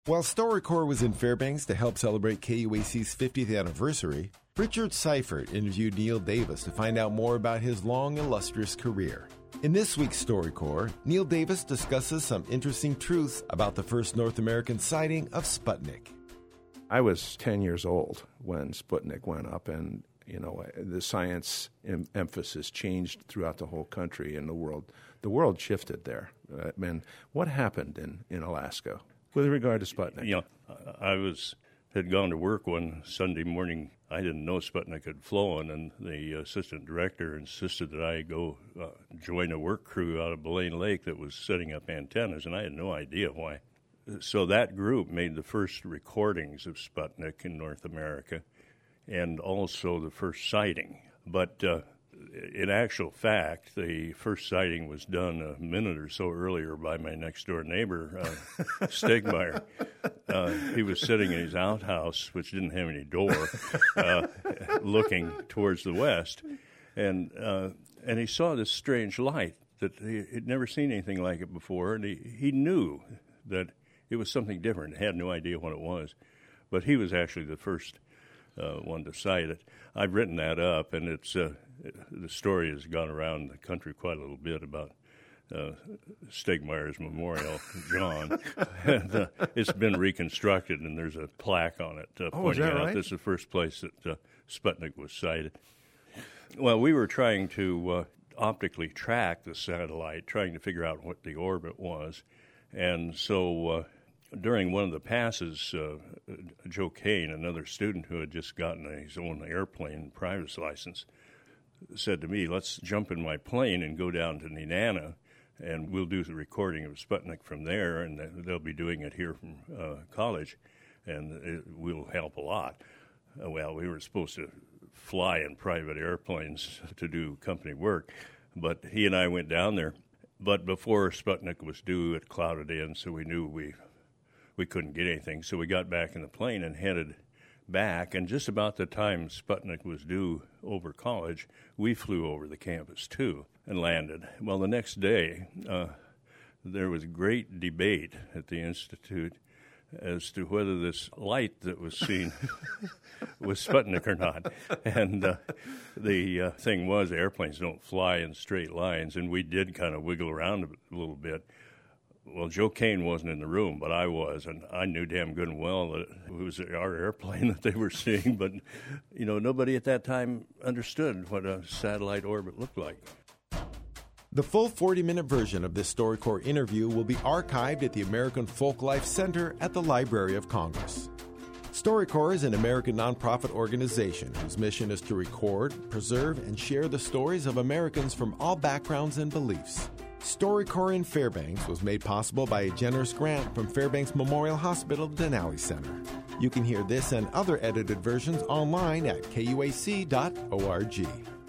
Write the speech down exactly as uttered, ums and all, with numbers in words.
While StoryCorps was in Fairbanks to help celebrate K U A C's fiftieth anniversary, Richard Seifert interviewed Neil Davis to find out more about his long, illustrious career. In this week's StoryCorps, Neil Davis discusses some interesting truths about the first North American sighting of Sputnik. I was ten years old when Sputnik went up, and you know the science em- emphasis changed throughout the whole country and the world. The world shifted there. Uh, man, what happened in, in Alaska with regard to Sputnik? You know, I was had gone to work one Sunday morning. I didn't know Sputnik had flown, and the assistant director insisted that I go uh, join a work crew out of Belaine Lake that was setting up antennas, and I had no idea why. So that group made the first recordings of Sputnik in North America, and also the first sighting. But uh, in actual fact, the first sighting was done a minute or so earlier by my next-door neighbor, uh, Stegmeyer. Uh, he was sitting in his outhouse, which didn't have any door, uh, looking towards the west, and uh, and he saw this strange light that he had never seen anything like it before, and he, he knew that it was something different. He had no idea what it was, but he was actually the first uh, one to sight it. I've written that up, and it's uh, the story has gone around the country quite a little bit about uh, Stegmeyer's memorial, John. and, uh, it's been reconstructed, and there's a plaque on it uh, oh, pointing is that out right? this is the first place that uh, Sputnik was sighted. Well, we were trying to uh, optically track the satellite, trying to figure out what the orbit was, and so uh, during one of the passes, uh, Joe Kane, another student who had just gotten his own airplane private license, said to me, let's jump in my plane and go down to Nenana, and we'll do the recording of Sputnik from there, and they'll be doing it here from uh, college, and it will help a lot. Uh, well, we were supposed to fly in private airplanes to do company work, but he and I went down there. But before Sputnik was due, it clouded in, so we knew we we couldn't get anything. So we got back in the plane and headed back, and just about the time Sputnik was due over college, we flew over the campus, too, and landed. Well, the next day, uh, there was great debate at the Institute as to whether this light that was seen was Sputnik or not. And uh, the uh, thing was, airplanes don't fly in straight lines, and we did kind of wiggle around a little bit. Well, Joe Kane wasn't in the room, but I was, and I knew damn good and well that it was our airplane that they were seeing, but, you know, nobody at that time understood what a satellite orbit looked like. The full forty-minute version of this StoryCorps interview will be archived at the American Folklife Center at the Library of Congress. StoryCorps is an American nonprofit organization whose mission is to record, preserve, and share the stories of Americans from all backgrounds and beliefs. StoryCorps in Fairbanks was made possible by a generous grant from Fairbanks Memorial Hospital Denali Center. You can hear this and other edited versions online at K U A C dot org.